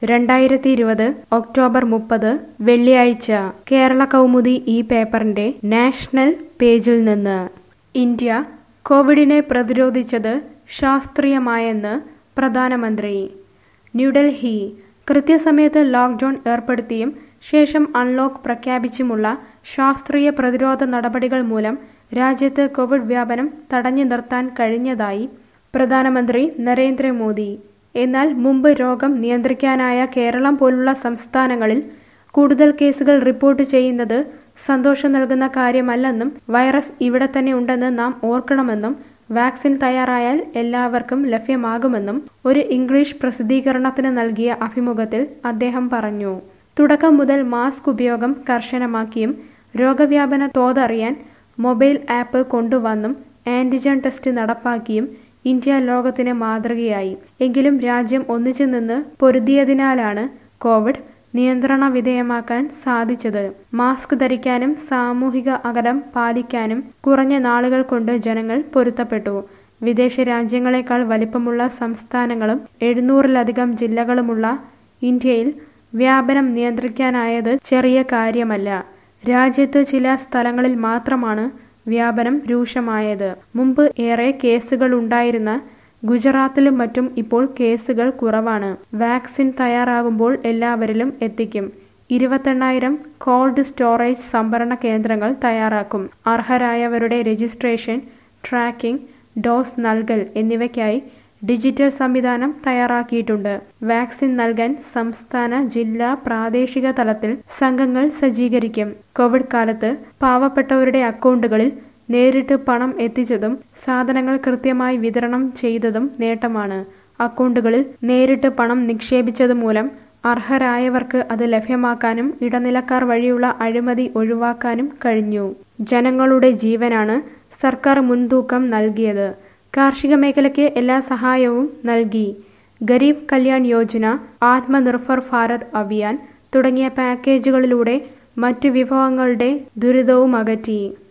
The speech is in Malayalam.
2020 ഒക്ടോബർ 30 വെള്ളിയാഴ്ച കേരള കൗമുദി ഈ പേപ്പറിന്റെ നാഷണൽ പേജിൽ നിന്ന് ഇന്ത്യ കോവിഡിനെ പ്രതിരോധിച്ചത് ശാസ്ത്രീയമായെന്ന് പ്രധാനമന്ത്രി. ന്യൂഡൽഹി കൃത്യസമയത്ത് ലോക്ക്ഡൌൺ ഏർപ്പെടുത്തിയും ശേഷം അൺലോക്ക് പ്രഖ്യാപിച്ചുമുള്ള ശാസ്ത്രീയ പ്രതിരോധ നടപടികൾ മൂലം രാജ്യത്ത് കോവിഡ് വ്യാപനം തടഞ്ഞു നിർത്താൻ കഴിഞ്ഞതായി പ്രധാനമന്ത്രി നരേന്ദ്രമോദി. എന്നാൽ മുമ്പ് രോഗം നിയന്ത്രിക്കാനായ കേരളം പോലുള്ള സംസ്ഥാനങ്ങളിൽ കൂടുതൽ കേസുകൾ റിപ്പോർട്ട് ചെയ്യുന്നത് സന്തോഷം നൽകുന്ന കാര്യമല്ലെന്നും വൈറസ് ഇവിടെ തന്നെ ഉണ്ടെന്ന് നാം ഓർക്കണമെന്നും വാക്സിൻ തയ്യാറായാൽ എല്ലാവർക്കും ലഭ്യമാകുമെന്നും ഒരു ഇംഗ്ലീഷ് പ്രസിദ്ധീകരണത്തിന് നൽകിയ അഭിമുഖത്തിൽ അദ്ദേഹം പറഞ്ഞു. തുടക്കം മുതൽ മാസ്ക് ഉപയോഗം കർശനമാക്കിയും രോഗവ്യാപന തോതറിയാൻ മൊബൈൽ ആപ്പ് കൊണ്ടുവന്നും ആന്റിജൻ ടെസ്റ്റ് നടപ്പാക്കിയും ഇന്ത്യ ലോകത്തിന് മാതൃകയായി. എങ്കിലും രാജ്യം ഒന്നിച്ചു നിന്ന് പൊരുതിയതിനാലാണ് കോവിഡ് നിയന്ത്രണ വിധേയമാക്കാൻ സാധിച്ചത്. മാസ്ക് ധരിക്കാനും സാമൂഹിക അകലം പാലിക്കാനും കുറഞ്ഞ നാളുകൾ കൊണ്ട് ജനങ്ങൾ പൊരുത്തപ്പെട്ടു. വിദേശ രാജ്യങ്ങളെക്കാൾ വലിപ്പമുള്ള സംസ്ഥാനങ്ങളും 700-ലധികം ജില്ലകളുമുള്ള ഇന്ത്യയിൽ വ്യാപനം നിയന്ത്രിക്കാനായത് ചെറിയ കാര്യമല്ല. രാജ്യത്ത് ചില സ്ഥലങ്ങളിൽ മാത്രമാണ് വ്യാപനം രൂക്ഷമായത്. മുമ്പ് ഏറെ കേസുകൾ ഉണ്ടായിരുന്ന ഗുജറാത്തിലും മറ്റും ഇപ്പോൾ കേസുകൾ കുറവാണ്. വാക്സിൻ തയ്യാറാകുമ്പോൾ എല്ലാവരിലും എത്തിക്കും. 28,000 കോൾഡ് സ്റ്റോറേജ് സംഭരണ കേന്ദ്രങ്ങൾ തയ്യാറാക്കും. അർഹരായവരുടെ രജിസ്ട്രേഷൻ, ട്രാക്കിംഗ്, ഡോസ് നൽകൽ എന്നിവയ്ക്കായി ഡിജിറ്റൽ സംവിധാനം തയ്യാറാക്കിയിട്ടുണ്ട്. വാക്സിൻ നൽകാൻ സംസ്ഥാന, ജില്ലാ, പ്രാദേശിക തലത്തിൽ സംഘങ്ങൾ സജ്ജീകരിക്കും. കോവിഡ് കാലത്ത് പാവപ്പെട്ടവരുടെ അക്കൗണ്ടുകളിൽ നേരിട്ട് പണം എത്തിച്ചതും സാധനങ്ങൾ കൃത്യമായി വിതരണം ചെയ്തതും നേട്ടമാണ്. അക്കൗണ്ടുകളിൽ നേരിട്ട് പണം നിക്ഷേപിച്ചതുമൂലം അർഹരായവർക്ക് അത് ലഭ്യമാക്കാനും ഇടനിലക്കാർ വഴിയുള്ള അഴിമതി ഒഴിവാക്കാനും കഴിഞ്ഞു. ജനങ്ങളുടെ ജീവനാണ് സർക്കാർ മുൻതൂക്കം നൽകിയത്. കാർഷിക മേഖലയ്ക്ക് എല്ലാ സഹായവും നൽകി. ഗരീബ് കല്യാൺ യോജന, ആത്മനിർഭർ ഭാരത് അഭിയാൻ തുടങ്ങിയ പാക്കേജുകളിലൂടെ മറ്റു വിഭവങ്ങളുടെ ദുരിതവും അകറ്റി.